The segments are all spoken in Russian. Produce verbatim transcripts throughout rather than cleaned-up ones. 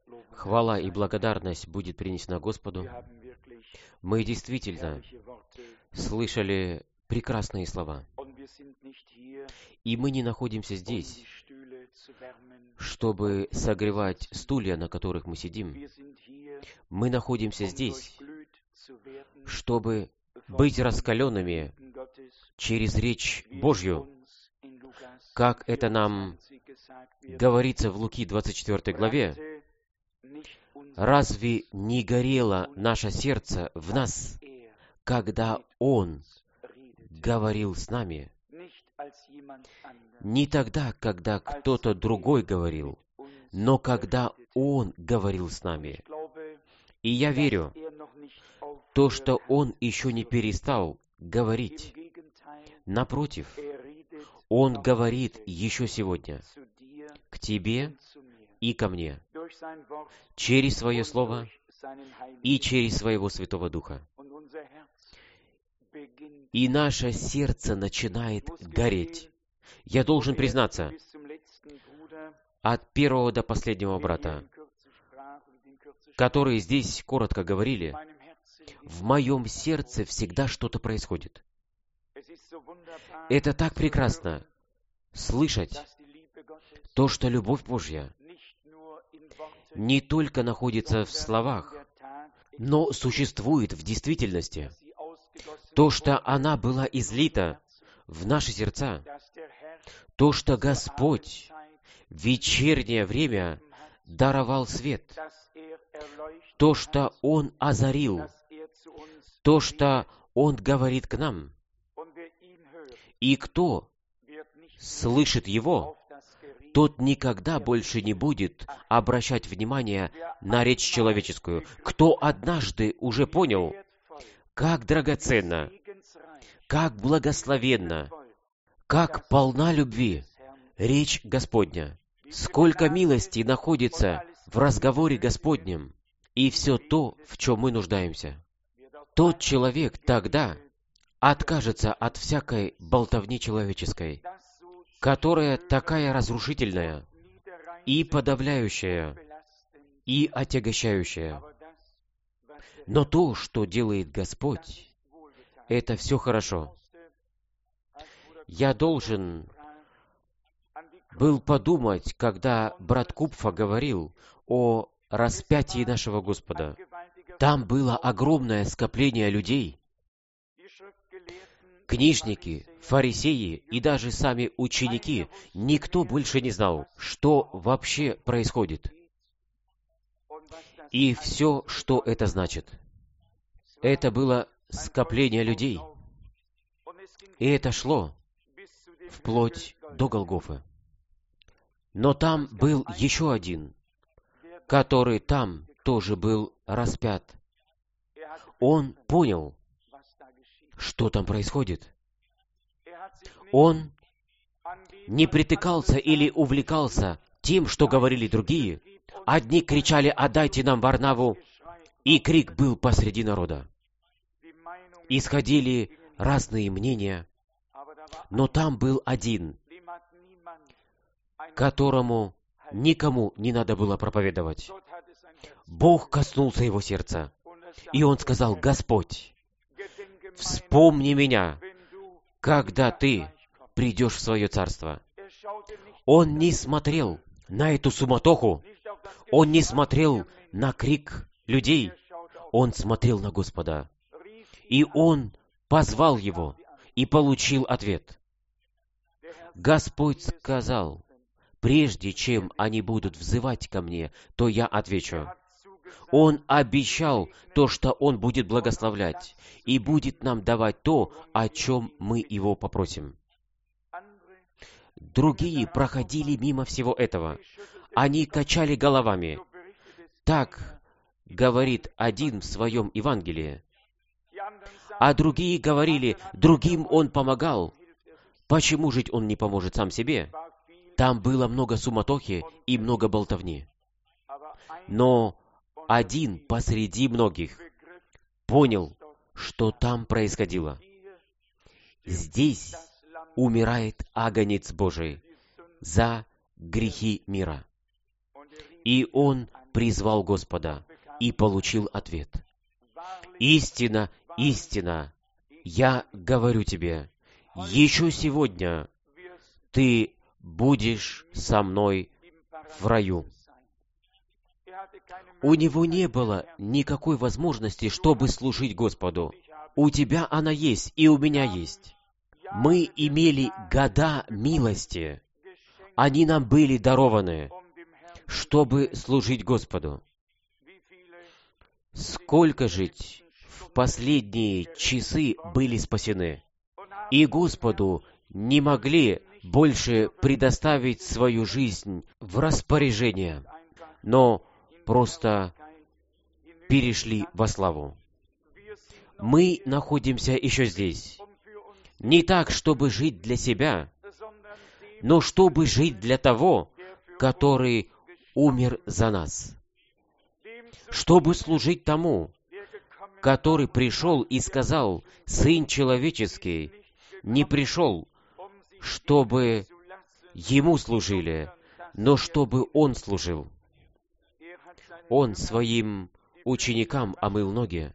Хвала и благодарность будет принесена Господу. Мы действительно слышали прекрасные слова. И мы не находимся здесь, чтобы согревать стулья, на которых мы сидим. Мы находимся здесь, чтобы быть раскаленными через речь Божью, как это нам говорится в Луки двадцать четвёртой главе. Разве не горело наше сердце в нас, когда Он говорил с нами? Не тогда, когда кто-то другой говорил, но когда Он говорил с нами. И я верю, то, что Он еще не перестал говорить. Напротив, Он говорит еще сегодня к тебе и ко мне через Свое Слово и через Своего Святого Духа. И наше сердце начинает гореть. Я должен признаться, от первого до последнего брата, которые здесь коротко говорили, в моем сердце всегда что-то происходит. Это так прекрасно слышать то, что любовь Божья не только находится в словах, но существует в действительности. То, что она была излита в наши сердца, то, что Господь в вечернее время даровал свет, то, что Он озарил, то, что Он говорит к нам. И кто слышит Его, тот никогда больше не будет обращать внимание на речь человеческую. Кто однажды уже понял, как драгоценно, как благословенна, как полна любви речь Господня, сколько милости находится в разговоре Господнем, и все то, в чем мы нуждаемся. Тот человек тогда откажется от всякой болтовни человеческой, которая такая разрушительная и подавляющая, и отягощающая. Но то, что делает Господь, это все хорошо. Я должен был подумать, когда брат Купфа говорил о распятии нашего Господа. Там было огромное скопление людей. Книжники, фарисеи и даже сами ученики, никто больше не знал, что вообще происходит. И все, что это значит. Это было скопление людей. И это шло вплоть до Голгофы. Но там был еще один, который там тоже был распят. Он понял, что там происходит. Он не притыкался или увлекался тем, что говорили другие. Одни кричали: «Отдайте нам Варнаву!» И крик был посреди народа. Исходили разные мнения, но там был один, которому никому не надо было проповедовать. Бог коснулся его сердца, и он сказал: «Господь, вспомни меня, когда Ты придешь в свое царство». Он не смотрел на эту суматоху, он не смотрел на крик людей, он смотрел на Господа. И он позвал его и получил ответ. Господь сказал: «Прежде чем они будут взывать ко мне, то я отвечу». Он обещал то, что Он будет благословлять, и будет нам давать то, о чем мы Его попросим. Другие проходили мимо всего этого. Они качали головами. Так говорит один в своем Евангелии. А другие говорили: другим Он помогал. Почему же Он не поможет сам себе? Там было много суматохи и много болтовни. Но один посреди многих понял, что там происходило. Здесь умирает агнец Божий за грехи мира. И он призвал Господа и получил ответ. Истина, истина, я говорю тебе, еще сегодня ты будешь со мной в раю. У него не было никакой возможности, чтобы служить Господу. У тебя она есть, и у меня есть. Мы имели года милости. Они нам были дарованы, чтобы служить Господу. Сколько жить в последние часы были спасены, и Господу не могли больше предоставить свою жизнь в распоряжение, но просто перешли во славу. Мы находимся еще здесь. Не так, чтобы жить для себя, но чтобы жить для того, который умер за нас. Чтобы служить тому, который пришел и сказал, «Сын человеческий не пришел, чтобы Ему служили, но чтобы Он служил». Он своим ученикам омыл ноги.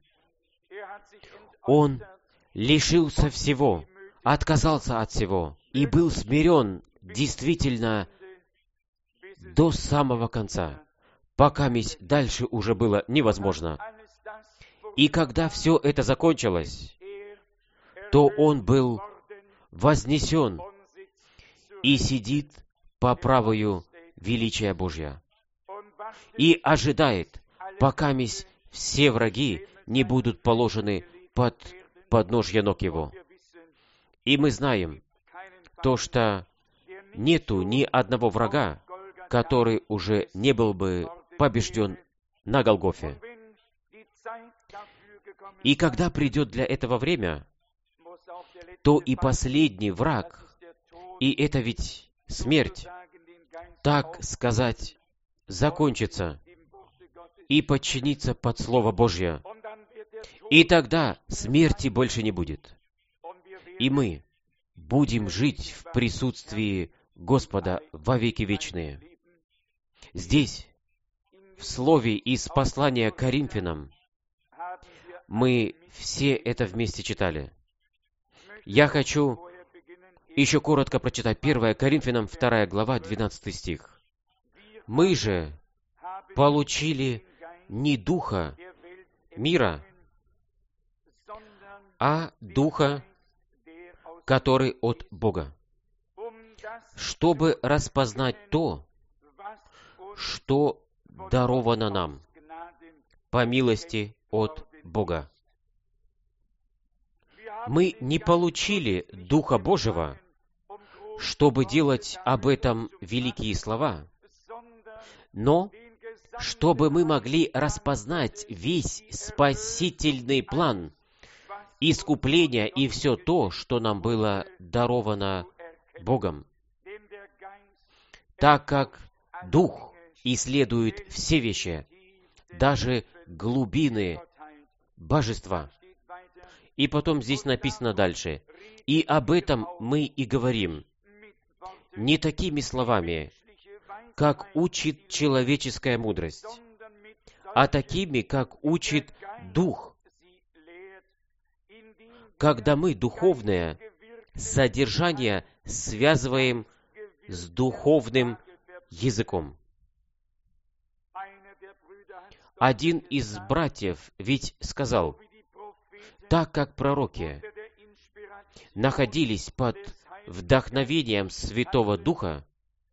Он лишился всего, отказался от всего и был смирен действительно до самого конца, пока месть дальше уже было невозможно. И когда все это закончилось, то Он был вознесен и сидит по правую величия Божия и ожидает, пока месть все враги не будут положены под подножья ног Его. И мы знаем то, что нету ни одного врага, который уже не был бы побежден на Голгофе. И когда придет для этого время, то и последний враг, и это ведь смерть, так сказать, закончится и подчинится под Слово Божье. И тогда смерти больше не будет. И мы будем жить в присутствии Господа во веки вечные. Здесь, в слове из послания к Коринфянам, мы все это вместе читали. Я хочу еще коротко прочитать первое Коринфянам, вторая глава, двенадцатый стих. «Мы же получили не духа мира, а духа, который от Бога, чтобы распознать то, что даровано нам по милости от Бога». Мы не получили Духа Божьего, чтобы делать об этом великие слова, но чтобы мы могли распознать весь спасительный план искупления и все то, что нам было даровано Богом, так как Дух исследует все вещи, даже глубины Божества. И потом здесь написано дальше, «И об этом мы и говорим, не такими словами, как учит человеческая мудрость, а такими, как учит Дух, когда мы духовное содержание связываем с духовным языком». Один из братьев ведь сказал, так как пророки находились под вдохновением Святого Духа,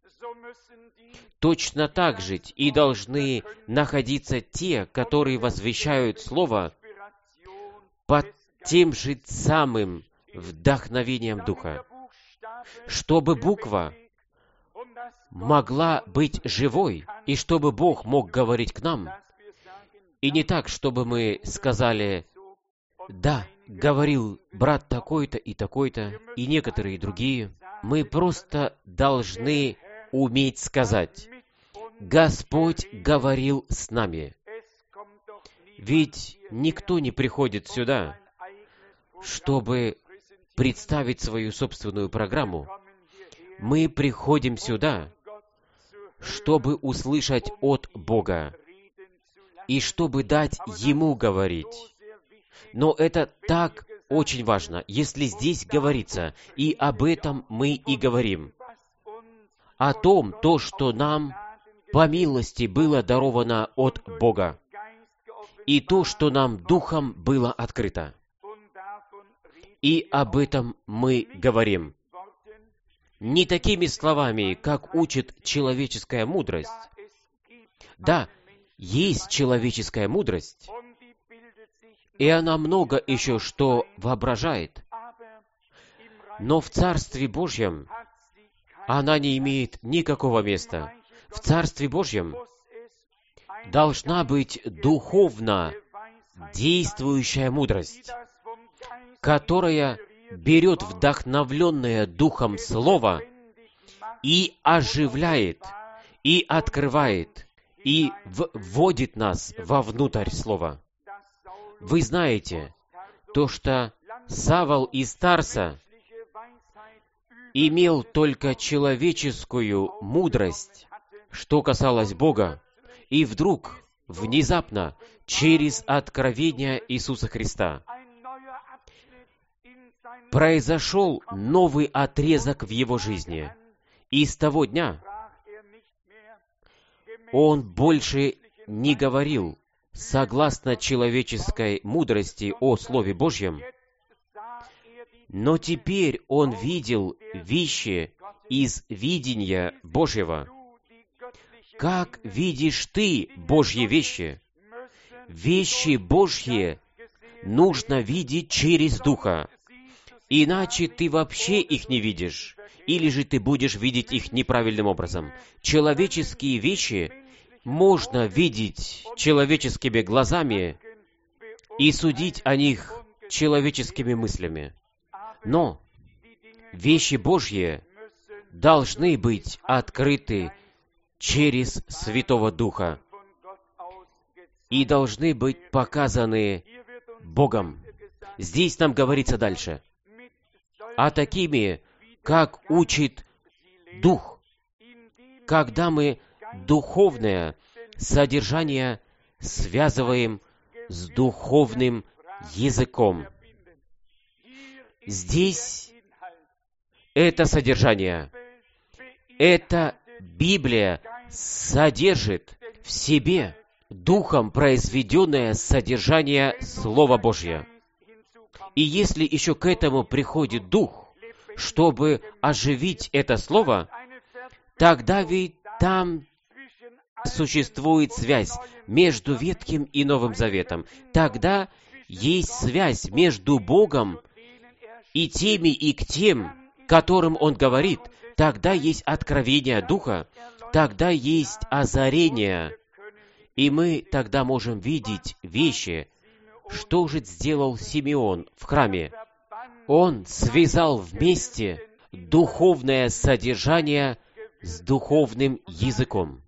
точно так же и должны находиться те, которые возвещают Слово под тем же самым вдохновением Духа, чтобы буква могла быть живой, и чтобы Бог мог говорить к нам, и не так, чтобы мы сказали, да, говорил брат такой-то и такой-то, и некоторые другие. Мы просто должны уметь сказать, Господь говорил с нами. Ведь никто не приходит сюда, чтобы представить свою собственную программу. Мы приходим сюда, чтобы услышать от Бога и чтобы дать Ему говорить. Но это так очень важно, если здесь говорится, и об этом мы и говорим, о том, то, что нам по милости было даровано от Бога, и то, что нам Духом было открыто. И об этом мы говорим. Не такими словами, как учит человеческая мудрость. Да, есть человеческая мудрость, и она много еще что воображает. Но в Царстве Божьем она не имеет никакого места. В Царстве Божьем должна быть духовно действующая мудрость, которая берет вдохновленное Духом Слово и оживляет, и открывает, и вводит нас вовнутрь Слова. Вы знаете, то, что Савол из Тарса имел только человеческую мудрость, что касалось Бога, и вдруг, внезапно, через откровение Иисуса Христа, произошел новый отрезок в его жизни. И с того дня он больше не говорил согласно человеческой мудрости о Слове Божьем, но теперь он видел вещи из видения Божьего. Как видишь ты Божьи вещи? Вещи Божьи нужно видеть через Духа, иначе ты вообще их не видишь, или же ты будешь видеть их неправильным образом. Человеческие вещи можно видеть человеческими глазами и судить о них человеческими мыслями. Но вещи Божьи должны быть открыты через Святого Духа и должны быть показаны Богом. Здесь нам говорится дальше. А такими, как учит Дух, когда мы духовное содержание связываем с духовным языком. Здесь это содержание, эта Библия содержит в себе Духом произведенное содержание Слова Божьего. И если еще к этому приходит Дух, чтобы оживить это Слово, тогда ведь там существует связь между Ветхим и Новым Заветом. Тогда есть связь между Богом и теми, и к тем, которым Он говорит. Тогда есть откровение Духа, тогда есть озарение, и мы тогда можем видеть вещи. Что же сделал Симеон в храме? Он связал вместе духовное содержание с духовным языком.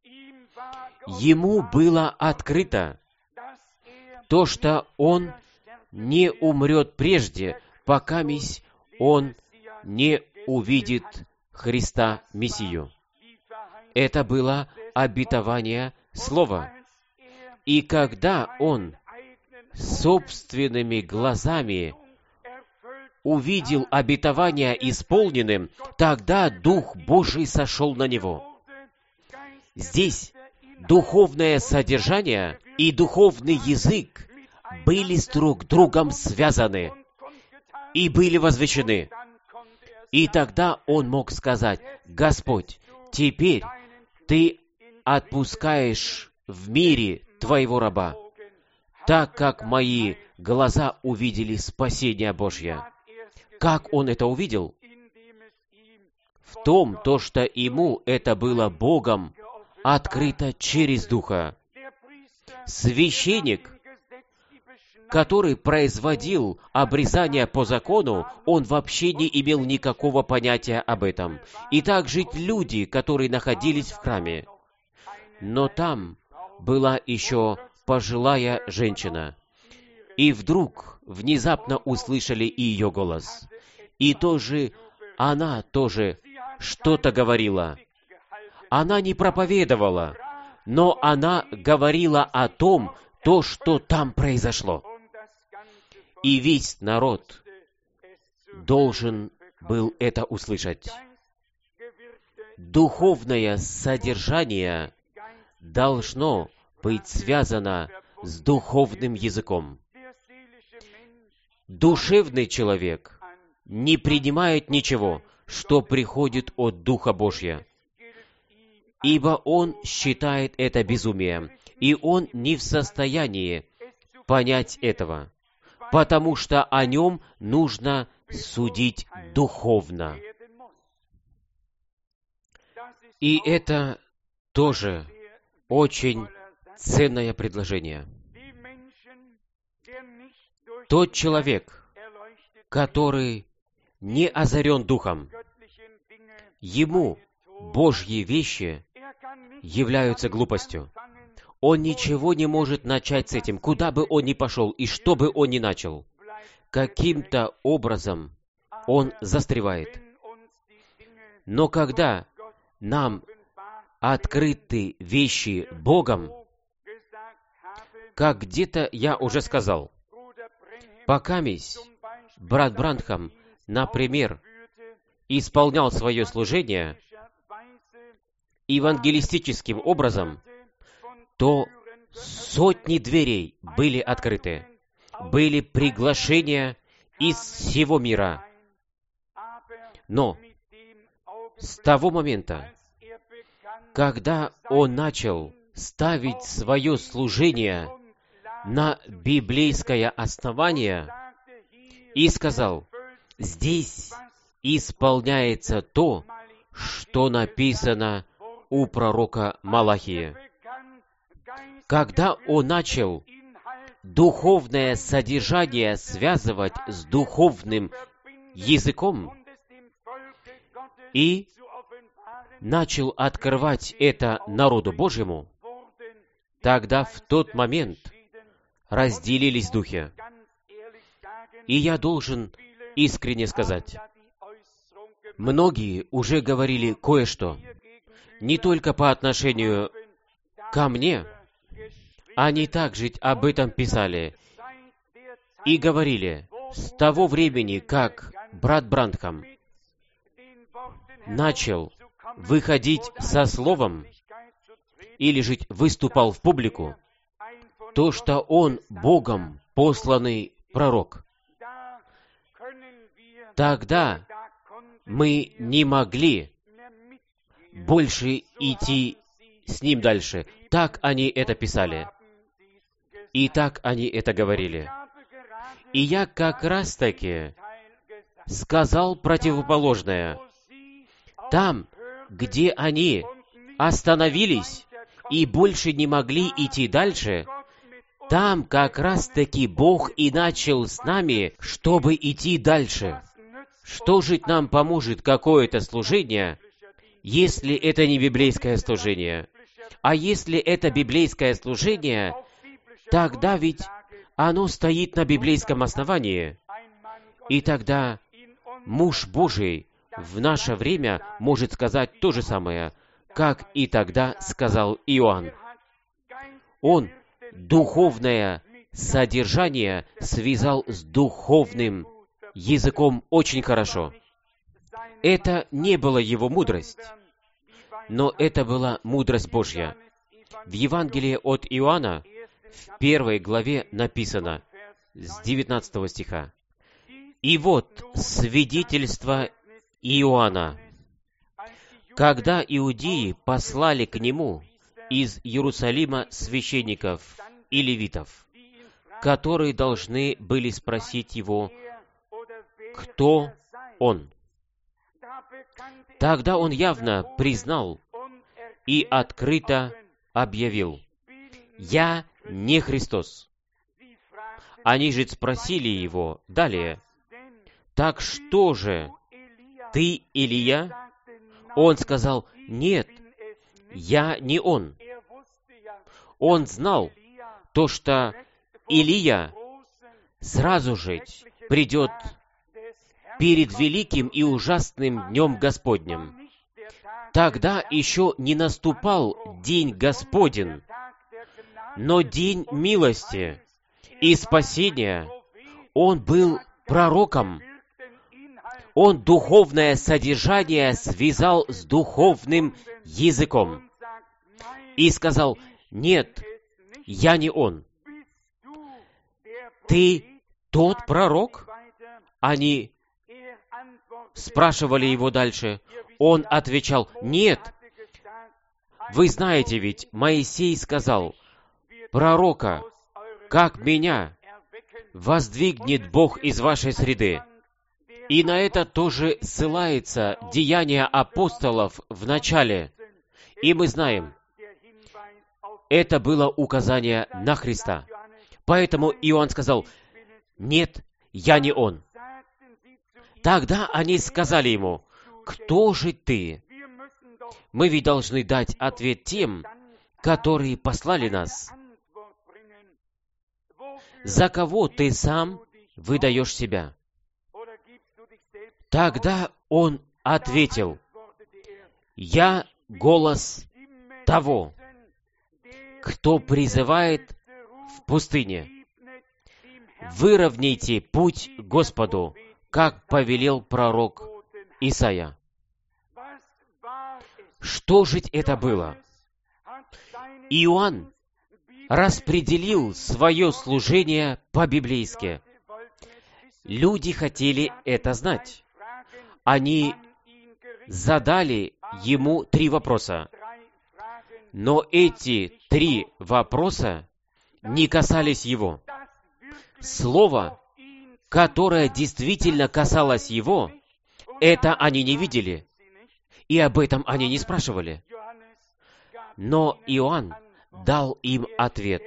Ему было открыто то, что он не умрет прежде, покамись он не увидит Христа Мессию. Это было обетование Слова. И когда он собственными глазами увидел обетование исполненным, тогда Дух Божий сошел на него. Здесь духовное содержание и духовный язык были с друг другом связаны и были возвещены. И тогда он мог сказать: «Господь, теперь Ты отпускаешь в мире Твоего раба, так как мои глаза увидели спасение Божье». Как он это увидел? В том, то, что ему это было Богом открыто через Духа. Священник, который производил обрезание по закону, он вообще не имел никакого понятия об этом. И также люди, которые находились в храме. Но там была еще пожилая женщина. И вдруг внезапно услышали и ее голос. И тоже она тоже что-то говорила. Она не проповедовала, но она говорила о том, то, что там произошло. И весь народ должен был это услышать. Духовное содержание должно быть связано с духовным языком. Душевный человек не принимает ничего, что приходит от Духа Божьего, ибо он считает это безумием, и он не в состоянии понять этого, потому что о нем нужно судить духовно. И это тоже очень ценное предложение. Тот человек, который не озарен Духом, ему Божьи вещи являются глупостью. Он ничего не может начать с этим, куда бы он ни пошел и что бы он ни начал. Каким-то образом он застревает. Но когда нам открыты вещи Богом, как где-то я уже сказал, покамись брат Бранхам, например, исполнял свое служение евангелистическим образом, то сотни дверей были открыты, были приглашения из всего мира. Но с того момента, когда он начал ставить свое служение на библейское основание и сказал, здесь исполняется то, что написано у пророка Малахии. Когда он начал духовное содержание связывать с духовным языком и начал открывать это народу Божьему, тогда в тот момент разделились духи. И я должен искренне сказать, многие уже говорили кое-что, не только по отношению ко мне, они также об этом писали и говорили, с того времени, как брат Бранхам начал выходить со словом или же выступал в публику, то, что он Богом посланный пророк, тогда мы не могли больше идти с ним дальше. Так они это писали. И так они это говорили. И я как раз-таки сказал противоположное. Там, где они остановились и больше не могли идти дальше, там как раз-таки Бог и начал с нами, чтобы идти дальше. Что же нам поможет какое-то служение, если это не библейское служение? А если это библейское служение, тогда ведь оно стоит на библейском основании. И тогда муж Божий в наше время может сказать то же самое, как и тогда сказал Иоанн. Он духовное содержание связал с духовным языком очень хорошо. Это не была его мудрость, но это была мудрость Божья. В Евангелии от Иоанна в первой главе написано с девятнадцатого стиха: «И вот свидетельство Иоанна, когда иудеи послали к нему из Иерусалима священников и левитов, которые должны были спросить его, кто он. Тогда он явно признал и открыто объявил: «Я не Христос». Они же спросили его далее: «Так что же, ты Илия?» Он сказал: «Нет, я не он». Он знал то, что Илия сразу же придет перед великим и ужасным днем Господним. Тогда еще не наступал день Господень, но день милости и спасения. Он был пророком. Он духовное содержание связал с духовным языком и сказал: «Нет, я не он». «Ты тот пророк?» Они спрашивали его дальше. Он отвечал: «Нет». Вы знаете ведь, Моисей сказал: «Пророка, как меня, воздвигнет Бог из вашей среды». И на это тоже ссылается Деяния апостолов в начале. И мы знаем, это было указание на Христа. Поэтому Иоанн сказал: «Нет, я не он». Тогда они сказали ему: «Кто же ты?» Мы ведь должны дать ответ тем, которые послали нас. За кого ты сам выдаешь себя? Тогда он ответил: «Я голос того, кто призывает в пустыне: выровняйте путь Господу, как повелел пророк Исаия». Что же это было? Иоанн распределил свое служение по-библейски. Люди хотели это знать. Они задали ему три вопроса. Но эти три вопроса не касались его. Слово, которое действительно касалось его, это они не видели, и об этом они не спрашивали. Но Иоанн дал им ответ.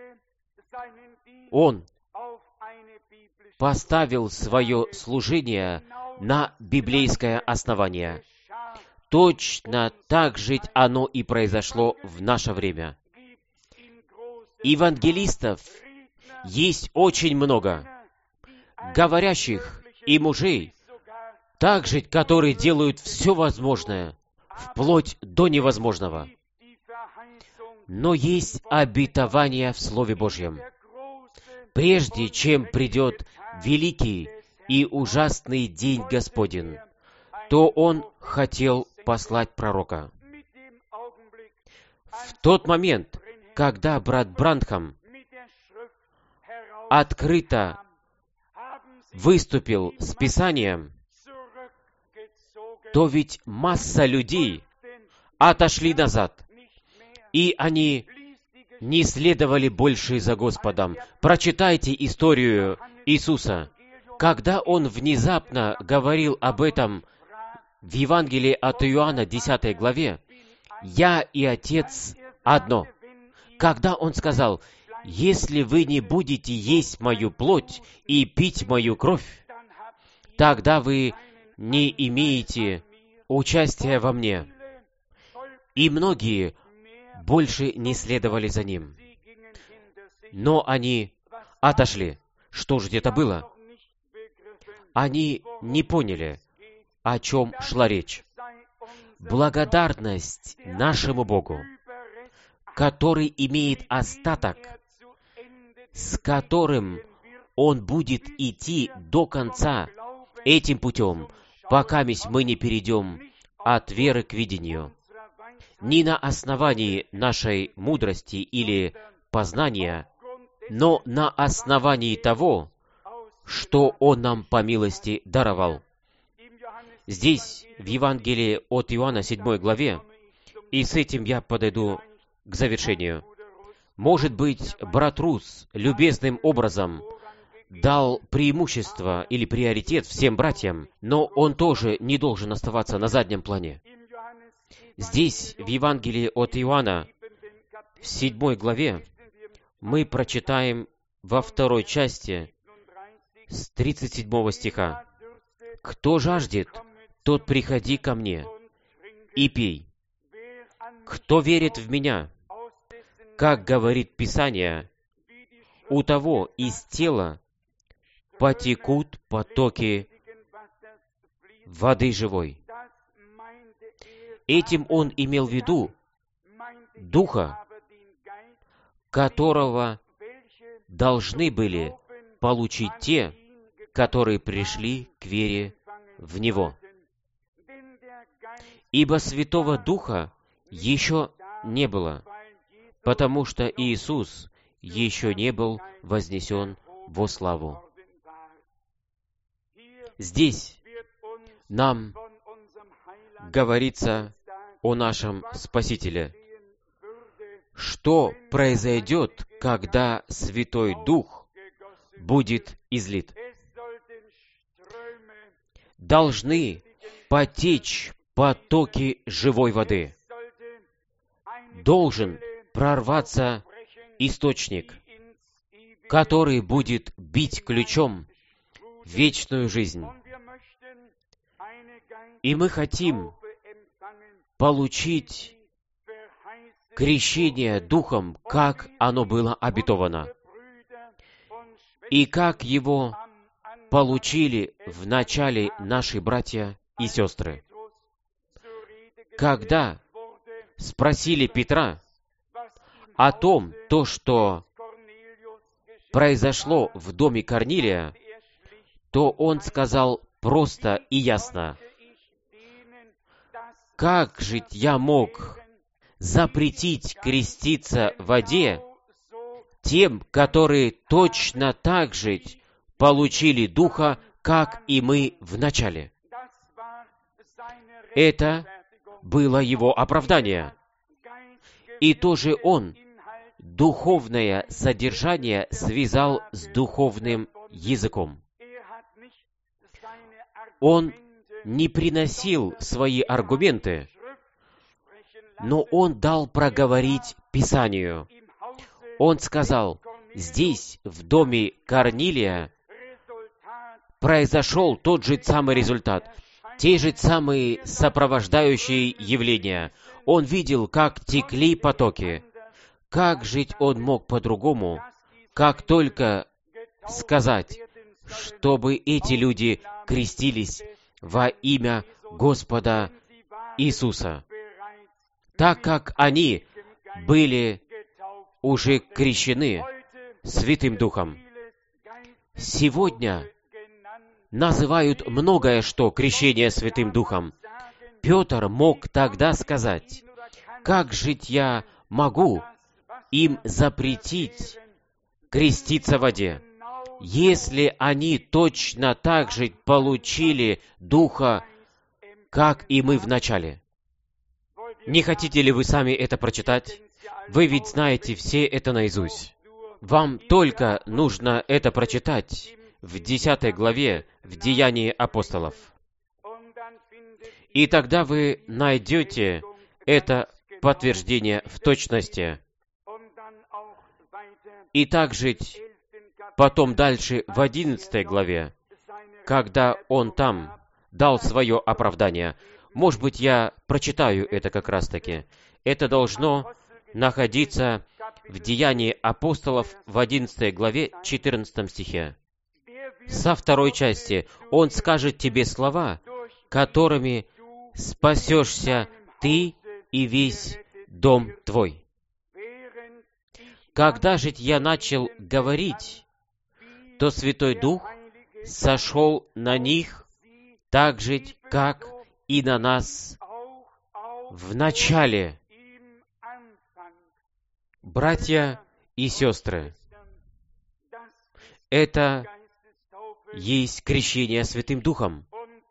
Он поставил свое служение на библейское основание. Точно так же оно и произошло в наше время. Евангелистов есть очень много, говорящих и мужей, также, которые делают все возможное, вплоть до невозможного. Но есть обетование в Слове Божьем. Прежде чем придет великий и ужасный день Господень, то Он хотел послать пророка. В тот момент, когда брат Бранхам открыто выступил с Писанием, то ведь масса людей отошли назад, и они не следовали больше за Господом. Прочитайте историю Иисуса. Когда Он внезапно говорил об этом в Евангелии от Иоанна, десятой главе, «Я и Отец одно». Когда Он сказал: «Если вы не будете есть мою плоть и пить мою кровь, тогда вы не имеете участия во мне». И многие больше не следовали за Ним. Но они отошли. Что же это было? Они не поняли, о чем шла речь. Благодарность нашему Богу, который имеет остаток, с которым Он будет идти до конца этим путем, пока мы не перейдем от веры к видению. Не на основании нашей мудрости или познания, но на основании того, что Он нам по милости даровал. Здесь, в Евангелии от Иоанна, седьмой главе, и с этим я подойду к завершению. Может быть, брат Рус любезным образом дал преимущество или приоритет всем братьям, но он тоже не должен оставаться на заднем плане. Здесь, в Евангелии от Иоанна, в седьмой главе, мы прочитаем во второй части с тридцать седьмого стиха: «Кто жаждет, тот приходи ко мне и пей. Кто верит в Меня, как говорит Писание, у того из тела потекут потоки воды живой». Этим он имел в виду Духа, которого должны были получить те, которые пришли к вере в Него. Ибо Святого Духа еще не было, потому что Иисус еще не был вознесен во славу. Здесь нам говорится о нашем Спасителе. Что произойдет, когда Святой Дух будет излит? Должны потечь потоки живой воды. Должен прорваться источник, который будет бить ключом в вечную жизнь. И мы хотим получить крещение Духом, как оно было обетовано, и как его получили в начале наши братья и сестры. Когда спросили Петра о том, то, что произошло в доме Корнилия, то он сказал просто и ясно: «Как же я мог запретить креститься в воде тем, которые точно так же получили Духа, как и мы в начале?» Это было его оправдание. И тоже он духовное содержание связал с духовным языком. Он не приносил свои аргументы, но он дал проговорить Писанию. Он сказал: здесь, в доме Корнилия, произошел тот же самый результат, те же самые сопровождающие явления. Он видел, как текли потоки. Как жить он мог по-другому, как только сказать, чтобы эти люди крестились во имя Господа Иисуса, так как они были уже крещены Святым Духом. Сегодня называют многое что крещение Святым Духом. Петр мог тогда сказать: «Как жить я могу им запретить креститься в воде, если они точно так же получили Духа, как и мы в начале?» Не хотите ли вы сами это прочитать? Вы ведь знаете все это наизусть. Вам только нужно это прочитать в десятой главе в Деянии апостолов. И тогда вы найдете это подтверждение в точности. И также потом дальше в одиннадцатой главе, когда он там дал свое оправдание. Может быть, я прочитаю это как раз-таки. Это должно находиться в Деянии апостолов в одиннадцатой главе, четырнадцатом стихе. Со второй части: «Он скажет тебе слова, которыми спасешься ты и весь дом твой». Когда же я начал говорить, то Святой Дух сошел на них так же, как и на нас в начале. Братья и сестры, это есть крещение Святым Духом,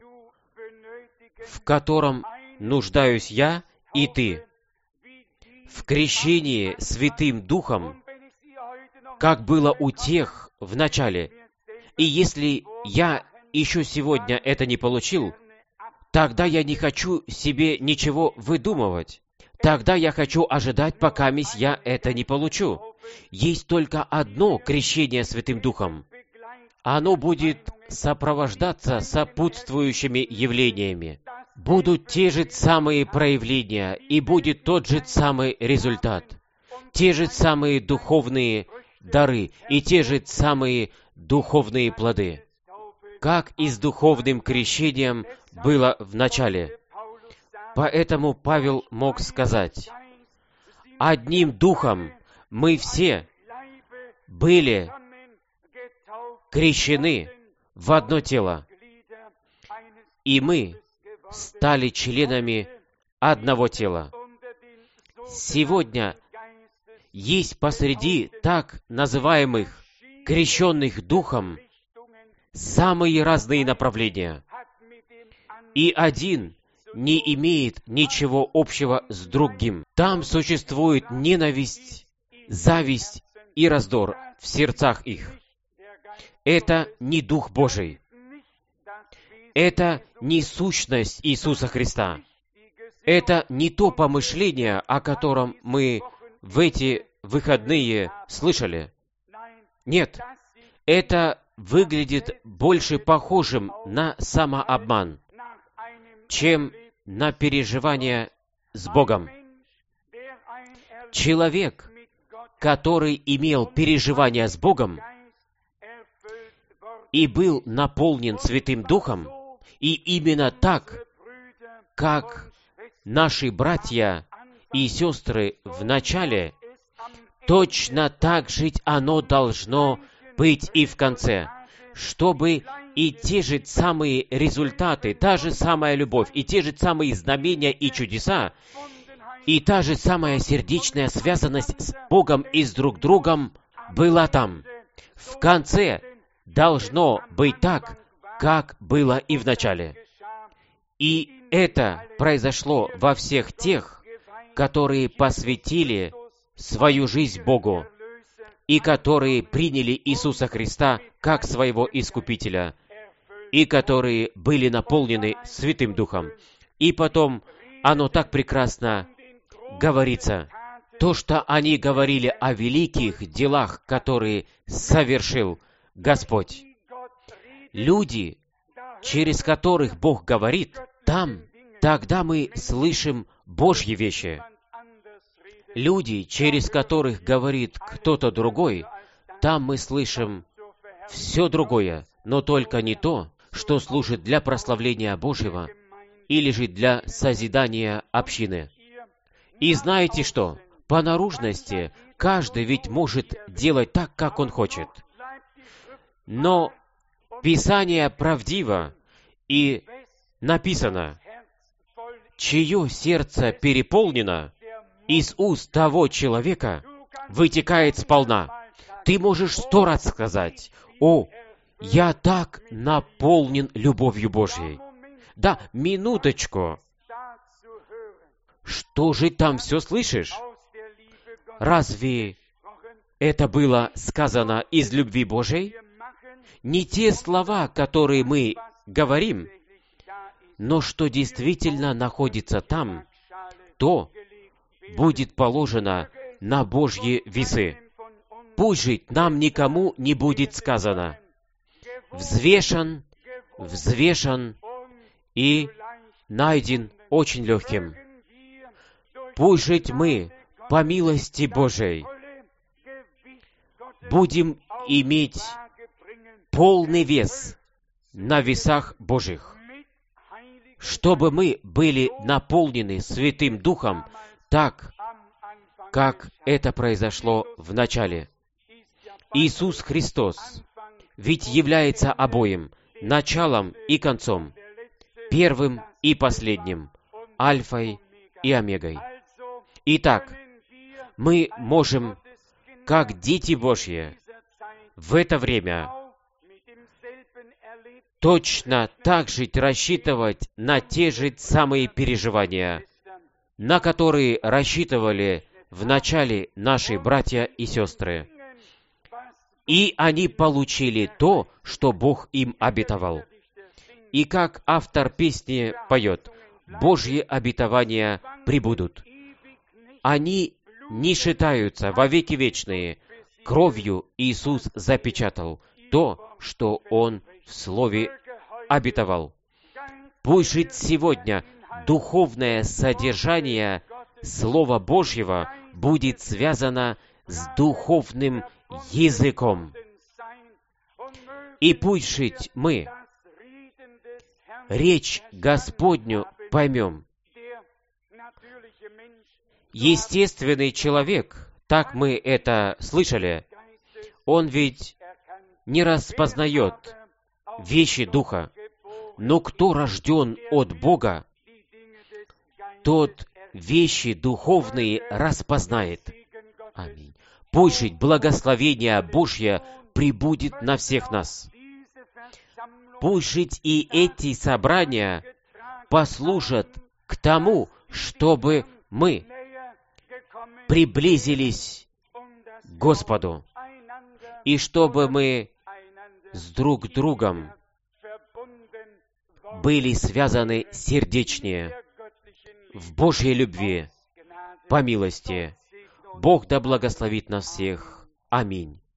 в котором нуждаюсь я и ты. В крещении Святым Духом, как было у тех в начале. И если я еще сегодня это не получил, тогда я не хочу себе ничего выдумывать. Тогда я хочу ожидать, пока я это не получу. Есть только одно крещение Святым Духом. Оно будет сопровождаться сопутствующими явлениями. Будут те же самые проявления, и будет тот же самый результат. Те же самые духовные дары, и те же самые духовные плоды. Как и с духовным крещением было в начале. Поэтому Павел мог сказать: «Одним духом мы все были крещены в одно тело, и мы стали членами одного тела». Сегодня есть посреди так называемых крещенных Духом самые разные направления, и один не имеет ничего общего с другим. Там существует ненависть, зависть и раздор в сердцах их. Это не Дух Божий. Это не сущность Иисуса Христа. Это не то помышление, о котором мы в эти выходные слышали. Нет, это выглядит больше похожим на самообман, чем на переживание с Богом. Человек, который имел переживание с Богом и был наполнен Святым Духом, и именно так, как наши братья и сестры в начале, точно так же оно должно быть и в конце, чтобы и те же самые результаты, та же самая любовь, и те же самые знамения и чудеса, и та же самая сердечная связанность с Богом и с друг другом была там. В конце должно быть так, как было и в начале. И это произошло во всех тех, которые посвятили свою жизнь Богу и которые приняли Иисуса Христа как своего Искупителя, и которые были наполнены Святым Духом. И потом оно так прекрасно говорится, то, что они говорили о великих делах, которые совершил Господь. Люди, через которых Бог говорит, там, тогда мы слышим Божьи вещи. Люди, через которых говорит кто-то другой, там мы слышим все другое, но только не то, что служит для прославления Божьего или же для созидания общины. И знаете что? По наружности каждый ведь может делать так, как он хочет. Но Писание правдиво, и написано: «Чье сердце переполнено, из уст того человека вытекает сполна». Ты можешь сто раз сказать: «О, я так наполнен любовью Божьей». Да, минуточку. Что же там все слышишь? Разве это было сказано из любви Божьей? Не те слова, которые мы говорим, но что действительно находится там, то будет положено на Божьи весы. Пусть же нам никому не будет сказано: взвешен, взвешен и найден очень легким. Пусть же мы, по милости Божией, будем иметь полный вес на весах Божьих, чтобы мы были наполнены Святым Духом так, как это произошло в начале. Иисус Христос ведь является обоим, началом и концом, первым и последним, альфой и омегой. Итак, мы можем, как дети Божьи, в это время точно так же рассчитывать на те же самые переживания, на которые рассчитывали в начале наши братья и сестры. И они получили то, что Бог им обетовал. И как автор песни поет: «Божьи обетования прибудут. Они не считаются во веки вечные. Кровью Иисус запечатал то, что Он в Слове обетовал». Пусть же сегодня духовное содержание Слова Божьего будет связано с духовным языком. И пусть жить мы речь Господню поймем, естественный человек, так мы это слышали, он ведь не распознает вещи Духа. Но кто рожден от Бога, тот вещи духовные распознает. Аминь. Пусть жить благословение Божье пребудет на всех нас. Пусть жить и эти собрания послужат к тому, чтобы мы приблизились к Господу, и чтобы мы с друг другом были связаны сердечнее в Божьей любви, по милости. Бог да благословит нас всех. Аминь.